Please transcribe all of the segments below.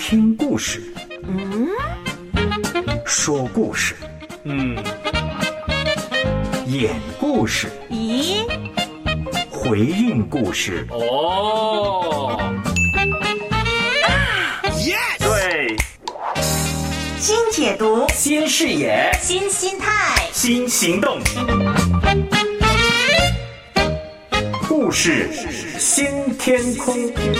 听故事，说故事，演故事， 咦， 回应故事。 哦， 对， 新解读， 新视野， 新心态， 新行动，故事新天空。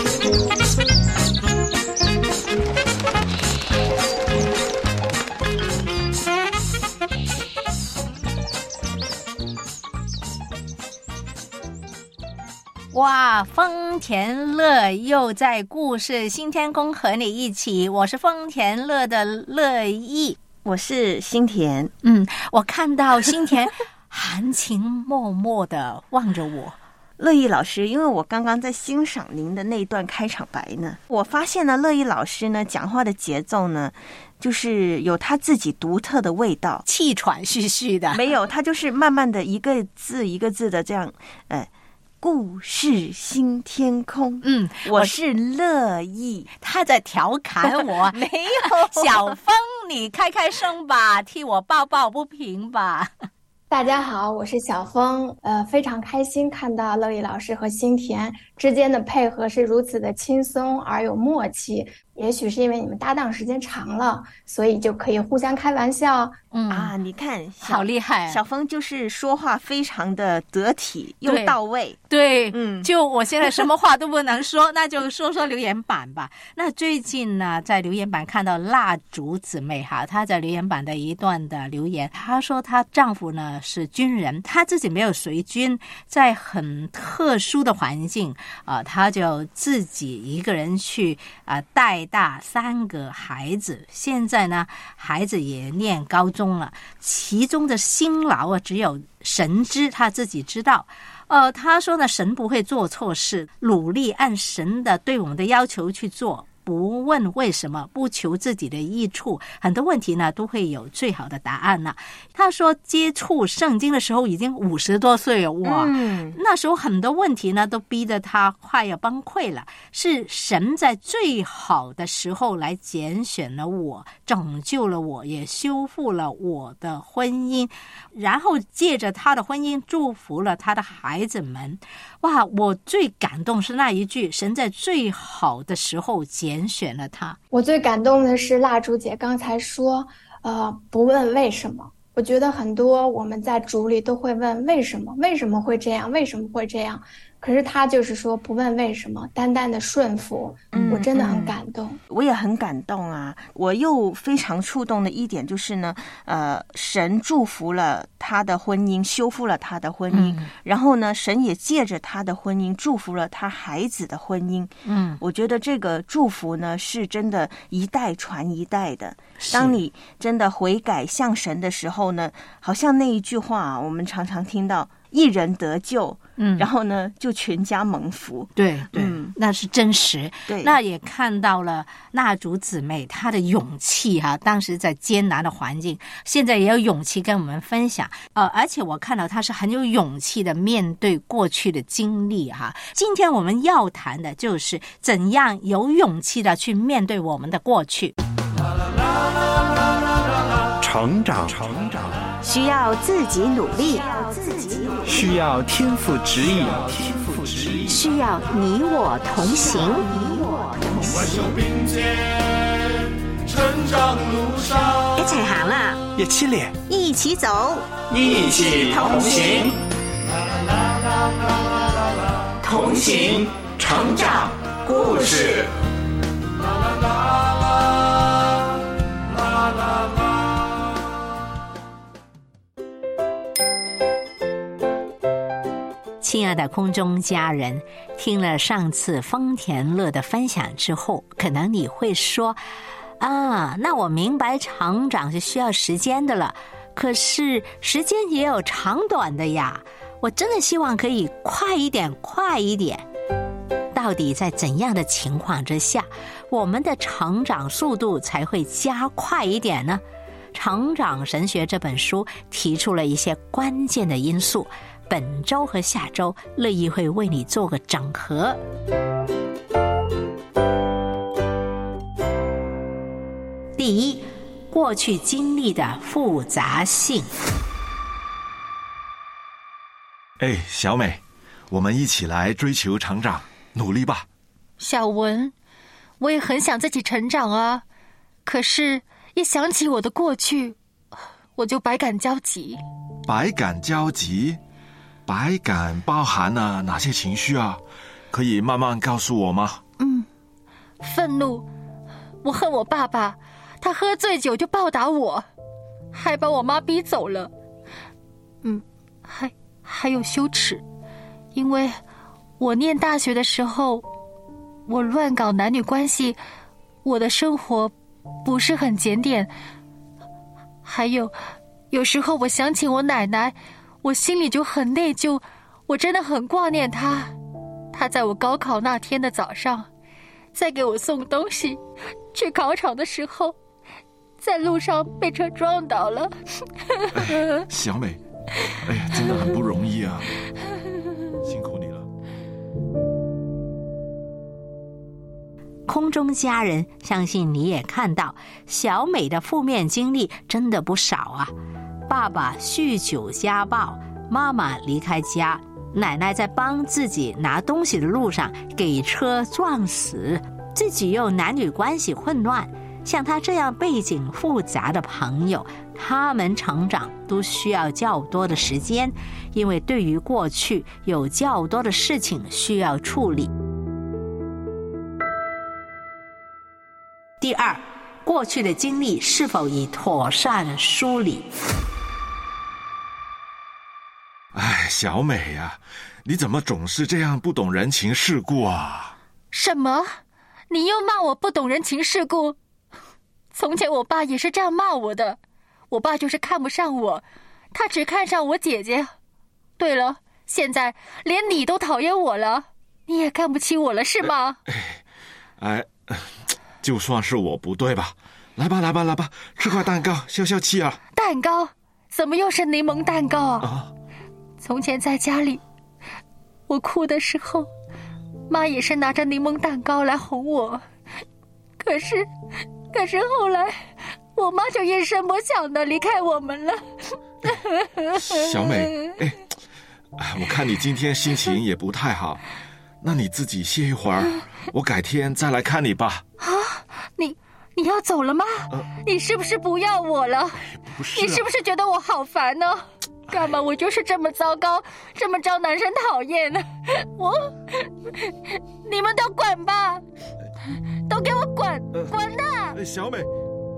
哇，丰田乐又在故事新天空和你一起，我是丰田乐的乐意， 我是新田。 我看到新田含情脉脉的望着我。 乐意老师，因为我刚刚在欣赏您的那一段开场白呢，我发现呢，乐意老师呢讲话的节奏呢，就是有他自己独特的味道， 气喘吁吁的。 没有，他就是慢慢的一个字一个字的这样，故事新天空。我是乐意， 他在调侃我。 没有， 小峰，你开开声吧，替我抱抱不平吧。 大家好，我是小峰，非常开心看到乐意老师和新田之间的配合是如此的轻松而有默契。也许是因为你们搭档时间长了，所以就可以互相开玩笑。 你看， 好厉害！ 小峰就是说话非常的得体又到位。 对，就我现在什么话都不能说，那就说说留言板吧。那最近呢，在留言板看到蜡烛姊妹哈，她在留言板的一段的留言，她说她丈夫呢是军人，她自己没有随军，在很特殊的环境她就自己一个人去带大3个孩子，现在呢孩子也念高中了，其中的辛劳只有神知，他自己知道。他说呢，神不会做错事，努力按神的对我们的要求去做，不问为什么，不求自己的益处，很多问题呢都会有最好的答案了。他说接触圣经的时候已经50多岁了，哇，那时候很多问题呢都逼得他快要崩溃了，是神在最好的时候来拣选了我，拯救了我，也修复了我的婚姻，然后借着他的婚姻祝福了他的孩子们。哇，我最感动是那一句，神在最好的时候拣选了他。 我最感动的是蜡烛姐刚才说不问为什么。我觉得很多我们在主里都会问为什么，为什么会这样，为什么会这样，可是他就是说不问为什么，单单的顺服。我真的很感动。 我也很感动啊。我又非常触动的一点就是呢，神祝福了他的婚姻，修复了他的婚姻，然后呢神也借着他的婚姻祝福了他孩子的婚姻。我觉得这个祝福呢是真的一代传一代的。当你真的悔改向神的时候呢，好像那一句话我们常常听到，一人得救，然后呢就全家蒙福。 对，那是真实。 对， 那也看到了蜡烛姊妹她的勇气当时在艰难的环境，现在也有勇气跟我们分享。而且我看到她是很有勇气的面对过去的经历今天我们要谈的就是怎样有勇气的去面对我们的过去。 成长需要自己努力， 需要天赋指引， 需要你我同行。一齊行啦， 一起練， 一起走， 一起同行，同行成长故事。 亲爱的空中家人，听了上次丰田乐的分享之后，可能你会说那我明白成长是需要时间的了，可是时间也有长短的呀，我真的希望可以快一点。到底在怎样的情况之下，我们的成长速度才会加快一点呢？成长神学这本书提出了一些关键的因素，本周和下周乐意会为你做个整合。 第一，过去经历的复杂性。 小美，我们一起来追求成长，努力吧。 小文，我也很想自己成长啊，可是一想起我的过去，我就百感交集。 百感交集？百感包含了哪些情绪啊？可以慢慢告诉我吗？ 愤怒，我恨我爸爸，他喝醉酒就暴打我，还把我妈逼走了。还有羞耻，因为我念大学的时候，我乱搞男女关系，我的生活不是很检点。还有时候我想起我奶奶，我心里就很内疚，我真的很挂念她。她在我高考那天的早上，在给我送东西去考场的时候，在路上被车撞倒了。 小美，真的很不容易啊，辛苦你了。 空中家人，相信你也看到小美的负面经历真的不少啊。爸爸酗酒家暴，妈妈离开家，奶奶在帮自己拿东西的路上给车撞死，自己又男女关系混乱。像他这样背景复杂的朋友，他们成长都需要较多的时间，因为对于过去有较多的事情需要处理。第二，过去的经历是否已妥善梳理？ 小美呀，你怎么总是这样不懂人情世故啊？ 什么？你又骂我不懂人情世故？从前我爸也是这样骂我的，我爸就是看不上我，他只看上我姐姐。对了，现在连你都讨厌我了，你也看不起我了是吗？ 就算是我不对吧，来吧，吃块蛋糕消消气啊。 蛋糕？怎么又是柠檬蛋糕啊？从前在家里，我哭的时候，妈也是拿着柠檬蛋糕来哄我。可是后来，我妈就一声不响的离开我们了。 小美，我看你今天心情也不太好，那你自己歇一会儿，我改天再来看你吧。 你要走了吗？你是不是不要我了？ 不是你是不是觉得我好烦呢？干嘛我就是这么糟糕，这么招男生讨厌呢？你们都滚吧，都给我滚，滚的！ 小美，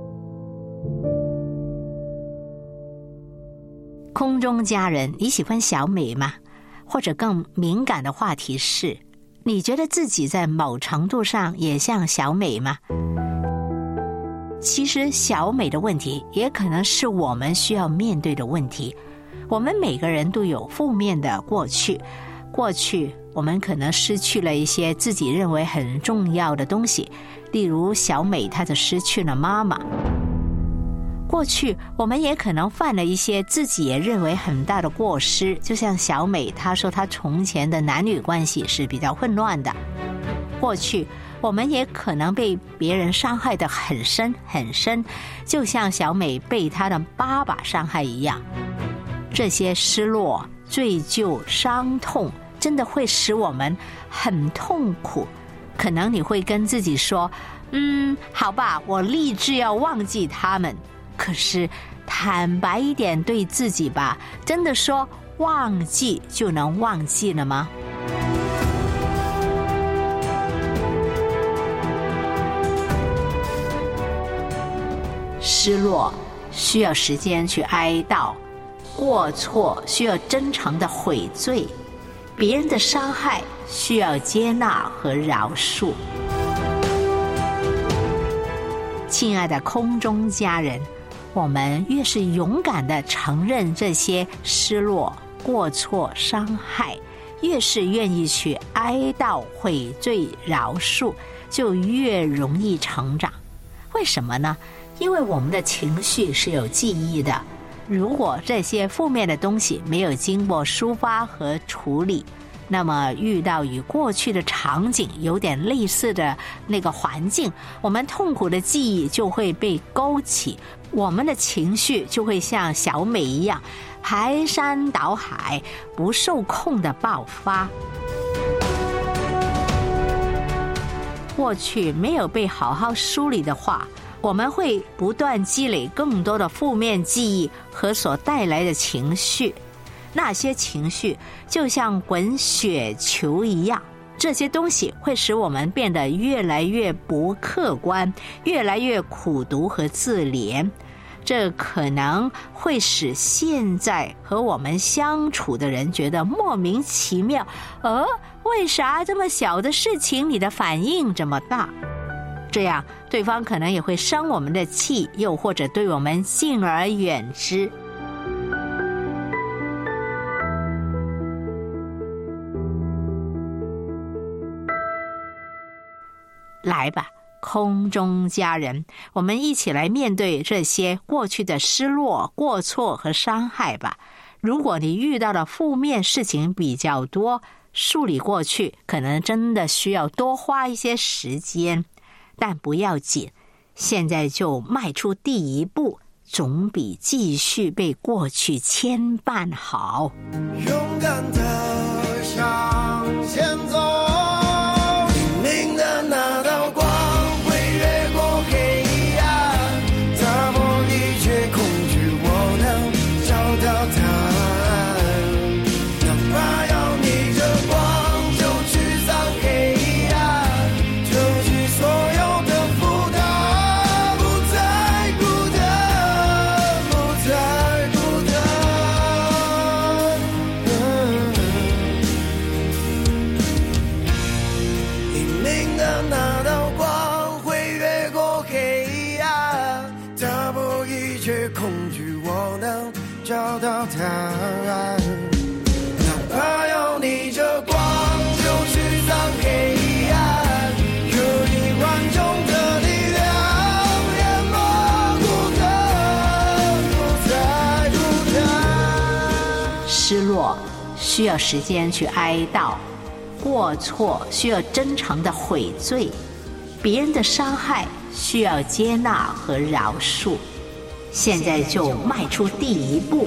空中家人，你喜欢小美吗？或者更敏感的话题是，你觉得自己在某程度上也像小美吗？其实小美的问题也可能是我们需要面对的问题。我们每个人都有负面的过去我们可能失去了一些自己认为很重要的东西，例如小美她就失去了妈妈。过去我们也可能犯了一些自己也认为很大的过失，就像小美她说她从前的男女关系是比较混乱的。过去我们也可能被别人伤害得很深很深，就像小美被她的爸爸伤害一样。这些失落、罪疚、伤痛真的会使我们很痛苦。可能你会跟自己说，好吧，我立志要忘记他们。可是坦白一点对自己吧，真的说忘记就能忘记了吗？失落需要时间去哀悼，过错需要真诚的悔罪，别人的伤害需要接纳和饶恕。亲爱的空中家人，我们越是勇敢地承认这些失落、过错、伤害，越是愿意去哀悼、悔罪、饶恕，就越容易成长。为什么呢？因为我们的情绪是有记忆的，如果这些负面的东西没有经过抒发和处理， 那么遇到与过去的场景有点类似的那个环境，我们痛苦的记忆就会被勾起，我们的情绪就会像小美一样排山倒海，不受控的爆发。过去没有被好好梳理的话，我们会不断积累更多的负面记忆和所带来的情绪，那些情绪就像滚雪球一样，这些东西会使我们变得越来越不客观，越来越苦毒和自怜。这可能会使现在和我们相处的人觉得莫名其妙，为啥这么小的事情你的反应这么大？这样对方可能也会生我们的气，又或者对我们敬而远之。来吧，空中家人，我们一起来面对这些过去的失落、过错和伤害吧。如果你遇到的负面事情比较多，梳理过去可能真的需要多花一些时间，但不要紧，现在就迈出第一步，总比继续被过去牵绊好。 勇敢的向前走，黎明的那道光会越过黑暗，打破一切恐惧，我能找到答案。哪怕要逆着光就驱散黑暗，就去所有的负担，不再孤单，不再孤单。黎明的那道光会越过黑暗，打破一切恐惧，我能找到答案。哪怕要逆着光就驱散黑暗，可以万众的力量淹没孤单，不再孤单。 失落需要时间去哀悼，过错需要真诚的悔罪，别人的伤害需要接纳和饶恕。现在就迈出第一步。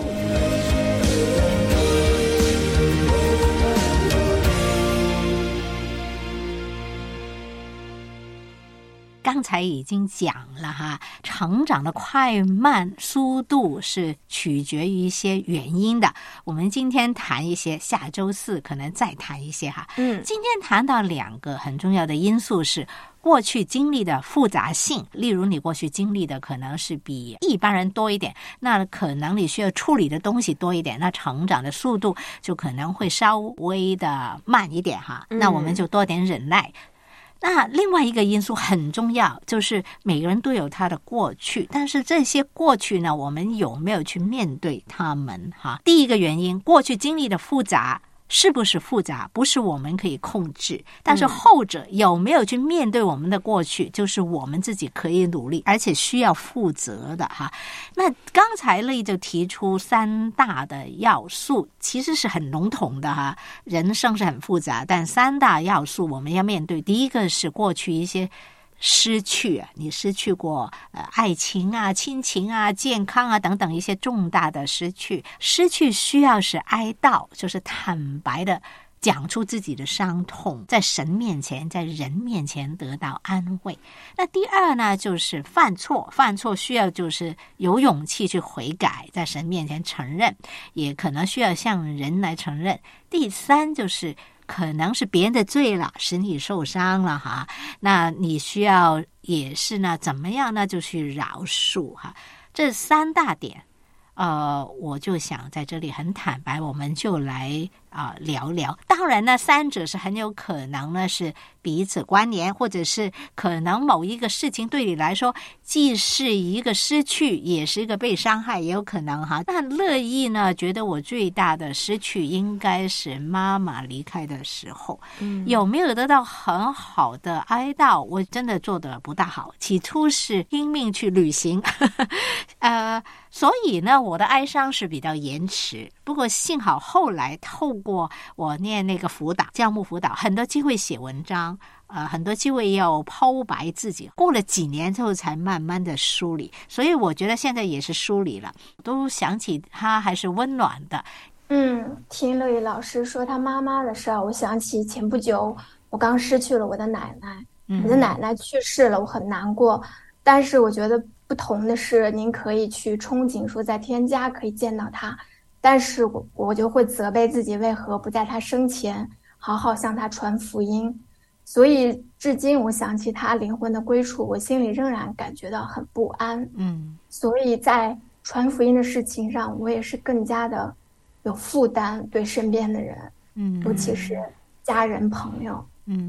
刚才已经讲了哈，成长的快慢速度是取决于一些原因的。我们今天谈一些，下周四可能再谈一些哈。今天谈到两个很重要的因素是过去经历的复杂性，例如你过去经历的可能是比一般人多一点，那可能你需要处理的东西多一点，那成长的速度就可能会稍微的慢一点哈。那我们就多点忍耐。那另外一个因素很重要，就是每个人都有他的过去，但是这些过去呢，我们有没有去面对他们哈？第一个原因，过去经历的复杂是不是复杂，不是我们可以控制，但是后者有没有去面对我们的过去，就是我们自己可以努力而且需要负责的哈。那刚才类就提出三大的要素，其实是很笼统的哈。人生是很复杂，但三大要素我们要面对。第一个是过去一些失去啊，你失去过爱情啊、亲情啊、健康啊等等一些重大的失去，失去需要是哀悼，就是坦白的讲出自己的伤痛，在神面前、在人面前得到安慰。那第二呢，就是犯错，犯错需要就是有勇气去悔改，在神面前承认，也可能需要向人来承认。第三就是可能是别人的罪了，使你受伤了哈，那你需要也是呢，怎么样呢？就去饶恕哈。这三大点，我就想在这里很坦白，我们就来聊聊。当然呢，三者是很有可能呢是彼此关联，或者是可能某一个事情对你来说既是一个失去，也是一个被伤害，也有可能哈。但乐意呢觉得我最大的失去应该是妈妈离开的时候，有没有得到很好的哀悼？我真的做得不大好，起初是拼命去旅行所以呢我的哀伤是比较延迟， 不过幸好后来透过我念那个辅导教牧辅导，很多机会写文章，很多机会要剖白自己，过了几年之后才慢慢的梳理，所以我觉得现在也是梳理了，都想起他还是温暖的。 听乐意老师说他妈妈的事儿，我想起前不久我刚失去了我的奶奶，我的奶奶去世了，我很难过。但是我觉得不同的是，您可以去憧憬说在天家可以见到她，但是我就会责备自己为何不在她生前好好向她传福音。所以至今我想起她灵魂的归处，我心里仍然感觉到很不安。所以在传福音的事情上，我也是更加的有负担，对身边的人，尤其是家人朋友。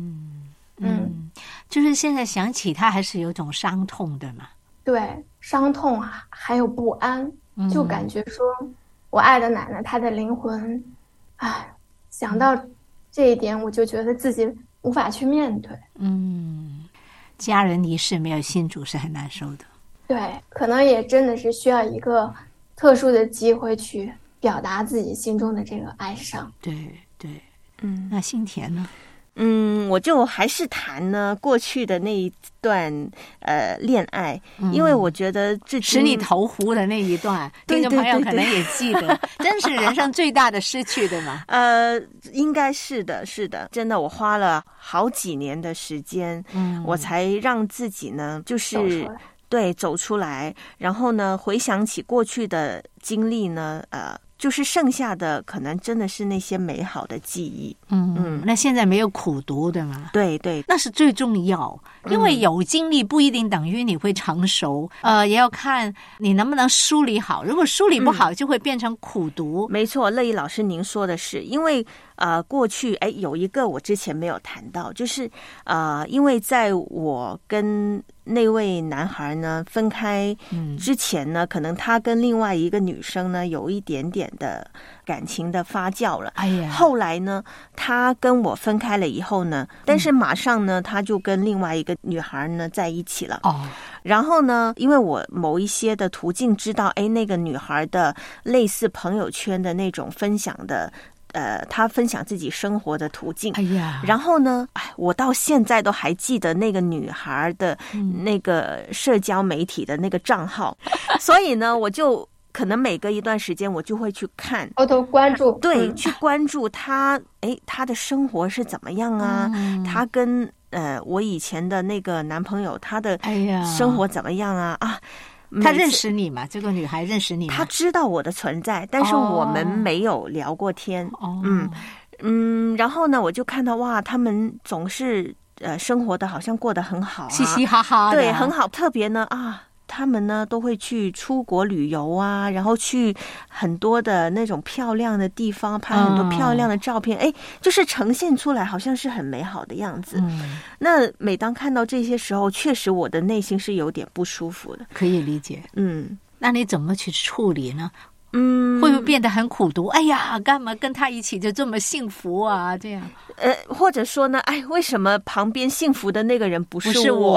就是现在想起他还是有种伤痛的嘛。 对，伤痛还有不安，就感觉说我爱的奶奶她的灵魂，想到这一点我就觉得自己无法去面对。 家人离世没有信主是很难受的。 对，可能也真的是需要一个特殊的机会去表达自己心中的这个哀伤。 对，那心田呢？ 我就还是谈呢过去的那一段恋爱，因为我觉得这使你投湖的那一段，听众朋友可能也记得，真是人生最大的失去的嘛。 应该是的，真的，我花了好几年的时间，我才让自己呢，就是走出来，然后呢，回想起过去的经历呢，就是剩下的可能真的是那些美好的记忆。 那现在没有苦读的嘛？ 对， 那是最重要，因为有经历不一定等于你会成熟，也要看你能不能梳理好。如果梳理不好，就会变成苦读。 没错，乐意老师您说的是，因为过去有一个我之前没有谈到，就是因为在我跟那位男孩呢分开之前呢，可能他跟另外一个女生呢有一点点的感情的发酵了。后来呢，他跟我分开了以后呢，但是马上呢，他就跟另外一个女孩呢在一起了。然后呢，因为我某一些的途径知道，那个女孩的类似朋友圈的那种分享的。他分享自己生活的途径。然后呢，我到现在都还记得那个女孩的那个社交媒体的那个账号，所以呢，我就可能每隔一段时间我就会去看， 偷偷关注， 对，去关注她，她的生活是怎么样啊？她跟我以前的那个男朋友，他的生活怎么样啊？ 他认识你吗？这个女孩认识你吗？ 她知道我的存在，但是我们没有聊过天。然后呢，我就看到哇，他们总是生活的好像过得很好， 嘻嘻哈哈的， 对，很好。特别呢他们呢都会去出国旅游啊，然后去很多的那种漂亮的地方拍很多漂亮的照片，就是呈现出来好像是很美好的样子。那每当看到这些时候，确实我的内心是有点不舒服的。 可以理解。那你怎么去处理呢？会不会变得很苦读？干嘛跟他一起就这么幸福啊？这样或者说呢，为什么旁边幸福的那个人不是我？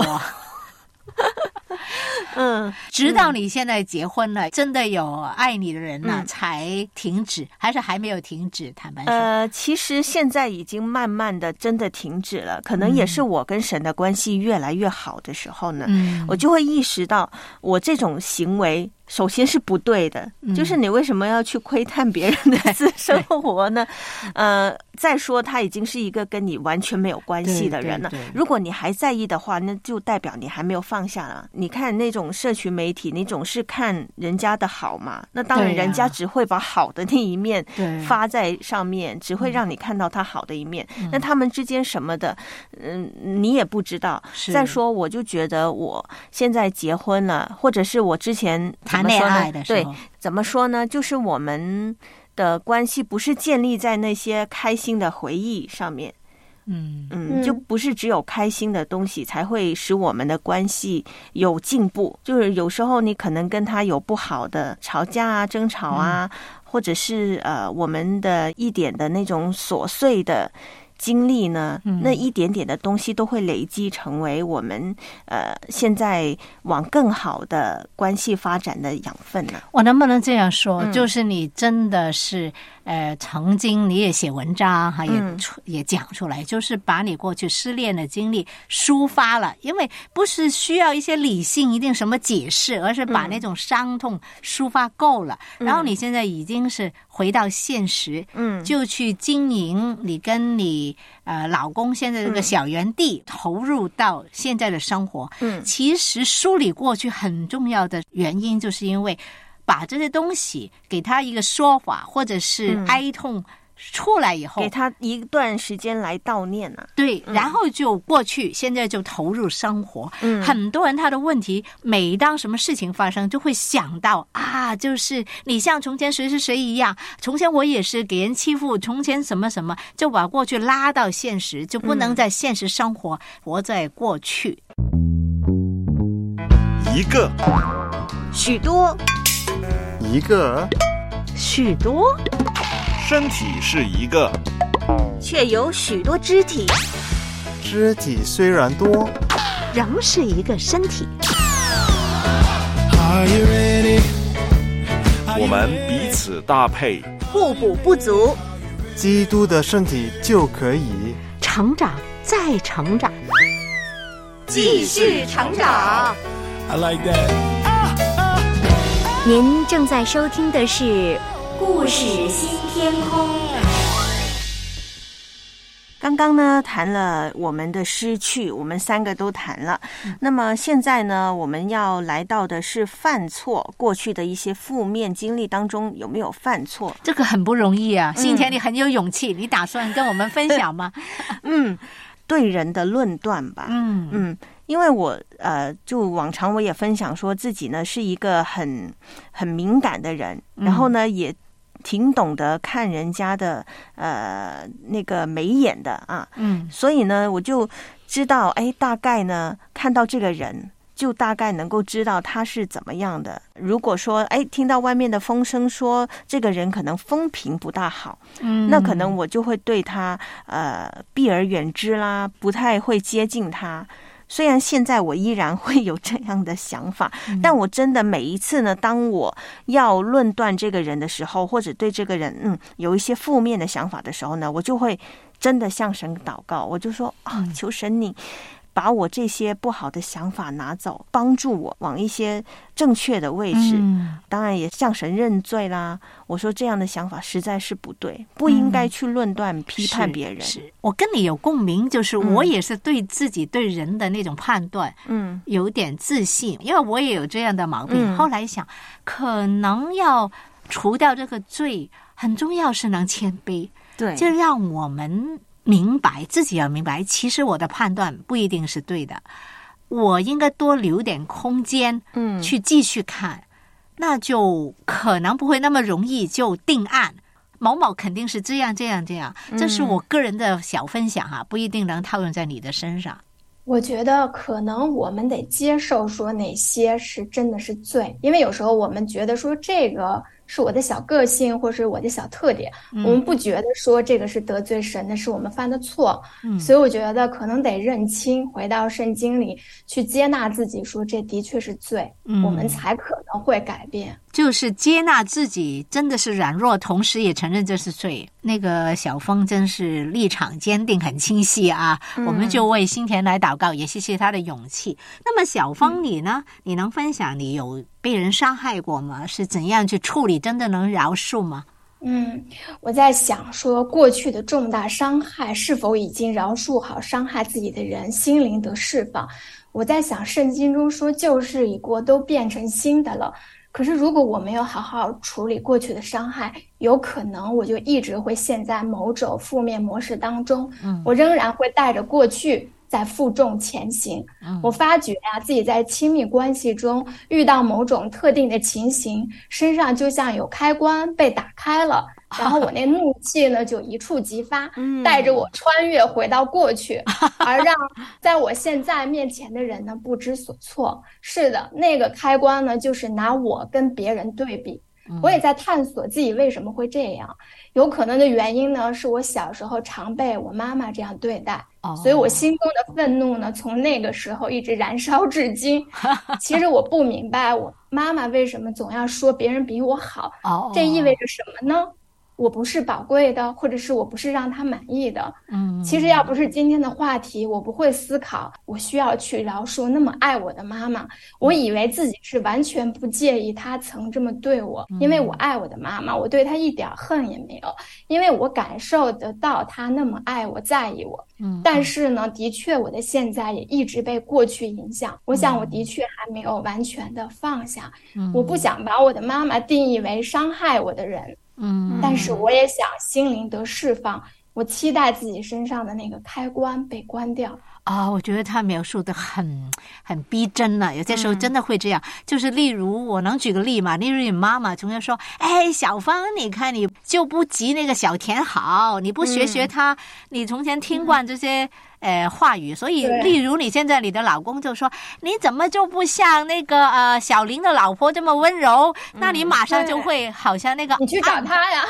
直到你现在结婚了，真的有爱你的人呢，才停止，还是还没有停止？坦白说， 其实现在已经慢慢的真的停止了，可能也是我跟神的关系越来越好的时候呢，我就会意识到我这种行为首先是不对的，就是你为什么要去窥探别人的私生活呢？再说他已经是一个跟你完全没有关系的人了，如果你还在意的话，那就代表你还没有放下了。你看那种社群媒体，你总是看人家的好嘛，那当然人家只会把好的那一面发在上面，只会让你看到他好的一面，那他们之间什么的你也不知道。再说我就觉得我现在结婚了，或者是我之前谈恋爱的时候， 对，怎么说呢，就是我们的关系不是建立在那些开心的回忆上面，就不是只有开心的东西才会使我们的关系有进步。就是有时候你可能跟他有不好的吵架啊、争吵啊，或者是我们的一点的那种琐碎的经历呢，那一点点的东西都会累积成为我们现在往更好的关系发展的养分呢。 我能不能这样说，就是你真的是曾经你也写文章哈，也讲出来，就是把你过去失恋的经历抒发了，因为不是需要一些理性一定什么解释，而是把那种伤痛抒发够了，然后你现在已经是回到现实，就去经营你跟你老公现在这个小园地，投入到现在的生活。其实梳理过去很重要的原因，就是因为把这些东西给他一个说法，或者是哀痛出来以后， 给他一段时间来悼念啊。 对，然后就过去，现在就投入生活。很多人他的问题，每当什么事情发生，就会想到啊，就是你像从前谁是谁一样，从前我也是给人欺负，从前什么什么，就把过去拉到现实，就不能在现实生活，活在过去。 一个， 许多， 一个， 许多， 身体是一个， 却有许多肢体。 肢体虽然多， 仍是一个身体。 我们彼此搭配， 互补不足， 基督的身体就可以成长再成长， 继续成长。 I like that. 您正在收听的是故事新天空。 刚刚呢谈了我们的失去，我们三个都谈了。那么现在呢，我们要来到的是犯错，过去的一些负面经历当中有没有犯错？ 这个很不容易啊。新田你很有勇气，你打算跟我们分享吗？ 对人的论断吧。因为我就往常我也分享说自己呢是一个很敏感的人，然后呢也挺懂得看人家的那个眉眼的啊，所以呢我就知道，大概呢看到这个人，就大概能够知道他是怎么样的。如果说听到外面的风声说这个人可能风评不大好，那可能我就会对他避而远之啦，不太会接近他。虽然现在我依然会有这样的想法，但我真的每一次呢，当我要论断这个人的时候，或者对这个人有一些负面的想法的时候呢，我就会真的向神祷告，我就说求神你把我这些不好的想法拿走，帮助我往一些正确的位置。当然也向神认罪啦。我说这样的想法实在是不对，不应该去论断批判别人。 是我跟你有共鸣，就是我也是对自己对人的那种判断有点自信，因为我也有这样的毛病。后来想可能要除掉这个罪，很重要是能谦卑。对，就让我们明白，自己要明白，其实我的判断不一定是对的，我应该多留点空间去继续看，那就可能不会那么容易就定案，某某肯定是这样这样这样。这是我个人的小分享哈，不一定能套用在你的身上。 我觉得可能我们得接受说哪些是真的是罪，因为有时候我们觉得说这个是我的小个性或是我的小特点，我们不觉得说这个是得罪神的，是我们犯的错。所以我觉得可能得认清，回到圣经里去接纳自己，说这的确是罪，我们才可能会改变。 就是接纳自己真的是软弱，同时也承认这是罪。那个小峰真是立场坚定，很清晰啊。我们就为新田来祷告，也谢谢他的勇气。那么小峰你呢？你能分享你有被人伤害过吗？是怎样去处理？真的能饶恕吗？ 我在想说过去的重大伤害是否已经饶恕好伤害自己的人，心灵得释放。我在想圣经中说旧事已过，都变成新的了。可是如果我没有好好处理过去的伤害，有可能我就一直会陷在某种负面模式当中，我仍然会带着过去在负重前行。我发觉自己在亲密关系中遇到某种特定的情形，身上就像有开关被打开了，然后我那怒气呢就一触即发，带着我穿越回到过去，而让在我现在面前的人呢不知所措。是的，那个开关呢就是拿我跟别人对比。 我也在探索自己为什么会这样。有可能的原因呢，是我小时候常被我妈妈这样对待，所以我心中的愤怒呢，从那个时候一直燃烧至今。其实我不明白我妈妈为什么总要说别人比我好，这意味着什么呢？我不是宝贵的，或者是我不是让他满意的。其实要不是今天的话题，我不会思考我需要去饶恕那么爱我的妈妈。我以为自己是完全不介意她曾这么对我，因为我爱我的妈妈，我对她一点恨也没有，因为我感受得到她那么爱我，在意我。但是呢，的确我的现在也一直被过去影响，我想我的确还没有完全的放下。我不想把我的妈妈定义为伤害我的人，但是我也想心灵得释放，我期待自己身上的那个开关被关掉。 我觉得他描述的很逼真了，有些时候真的会这样。就是例如我能举个例嘛，例如你妈妈总要说，哎，小芳，你看你就不及那个小田好，你不学他，你从前听惯这些话语，所以例如你现在你的老公就说，你怎么就不像那个小林的老婆这么温柔，那你马上就会好像那个你去找他呀。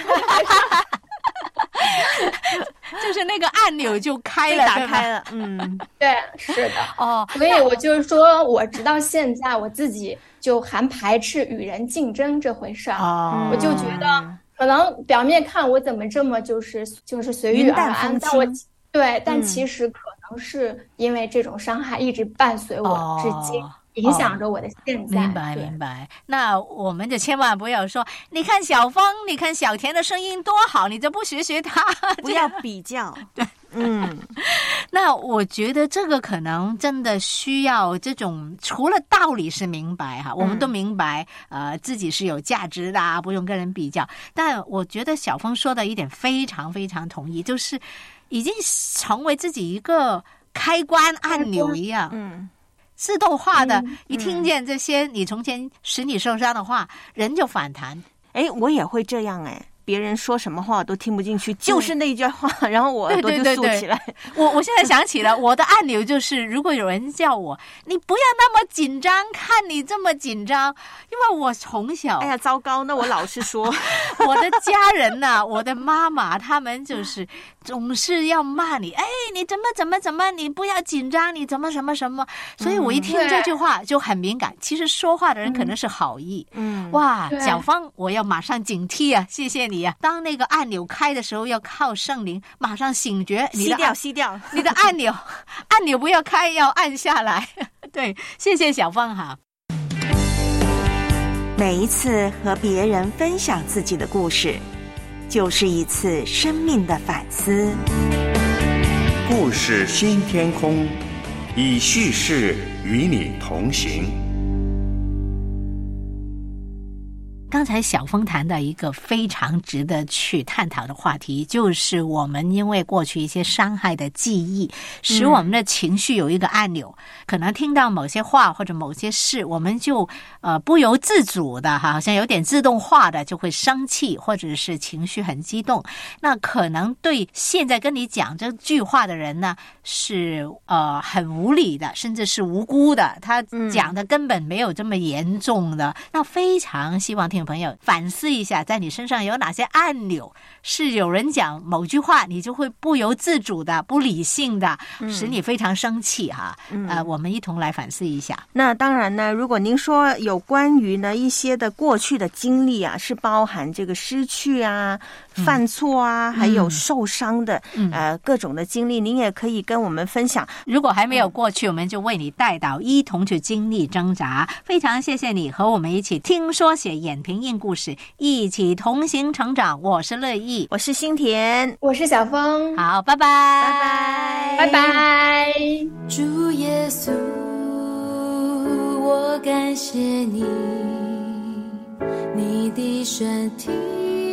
就是那个按钮就开了， 打开了。 对，是的。所以我就说，我直到现在我自己就还排斥与人竞争这回事儿。我就觉得可能表面看我怎么这么就是随遇而安，但其实可能是因为这种伤害一直伴随我至今。影响着我的现在。 明白。那我们就千万不要说，你看小芳，你看小田的声音多好，你就不学他， 不要比较。 对，那我觉得这个可能真的需要这种，除了道理是明白哈，我们都明白，自己是有价值的，不用跟人比较。但我觉得小峰说的一点非常非常同意，就是已经成为自己一个开关按钮一样。自动化的，一听见这些你从前使你受伤的话，人就反弹。 我也会这样别人说什么话我都听不进去，就是那一句话，然后我耳朵就竖起来。 我现在想起了我的按钮，就是如果有人叫我，你不要那么紧张，看你这么紧张，因为我从小， 糟糕，那我老是说我的家人呐，我的妈妈他们就是总是要骂你，你怎么，你不要紧张，你怎么什么什么，所以我一听这句话就很敏感。其实说话的人可能是好意，哇，小芳，我要马上警惕啊，谢谢你。当那个按钮开的时候，要靠圣灵马上醒觉， 熄掉你的按钮不要开，要按下来。对，谢谢小芳哈。 每一次和别人分享自己的故事，就是一次生命的反思。 故事新天空，以叙事与你同行。 刚才小峰谈的一个非常值得去探讨的话题，就是我们因为过去一些伤害的记忆，使我们的情绪有一个按钮，可能听到某些话或者某些事，我们就不由自主的好像有点自动化的就会生气，或者是情绪很激动。那可能对现在跟你讲这句话的人呢，是很无理的，甚至是无辜的，他讲的根本没有这么严重的。那非常希望听众朋友反思一下，在你身上有哪些按钮是有人讲某句话你就会不由自主的不理性的使你非常生气哈。我们一同来反思一下。 那当然呢，如果您说有关于呢一些的过去的经历啊，是包含这个失去啊、犯错啊，还有受伤的各种的经历，您也可以跟我们分享。 如果还没有过去，我们就为你带到一同去经历挣扎。非常谢谢你和我们一起听说写演评印故事，一起同行成长。我是乐意， 我是新田， 我是小峰。 好，拜拜， 拜拜。 主耶稣，我感谢你，你的身体